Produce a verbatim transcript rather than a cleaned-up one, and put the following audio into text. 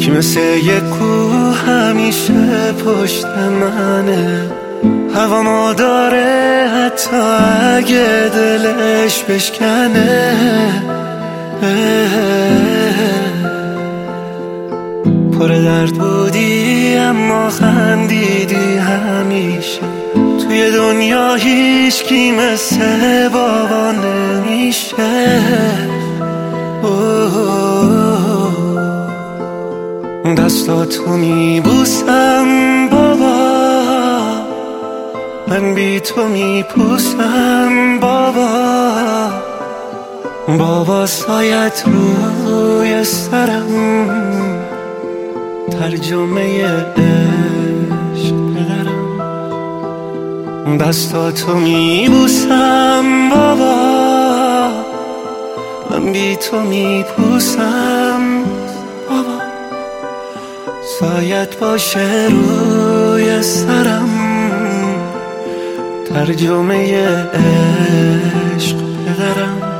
که مثل یک کوه همیشه پشت منه، هوا داره حتی اگه دلش بشکنه. پر درد بودی اما خندیدی همیشه، توی دنیا هیچ کی مثل بابا نمیشه. دستاتو میبوسم بابا، من بی تو میپوسم بابا. بابا سایت روی سرم، ترجمه عشق پدرم. دستاتو میبوسم بابا، من بی تو میپوسم بابا. سایت باشه روی سرم، ترجمه عشق پدرم.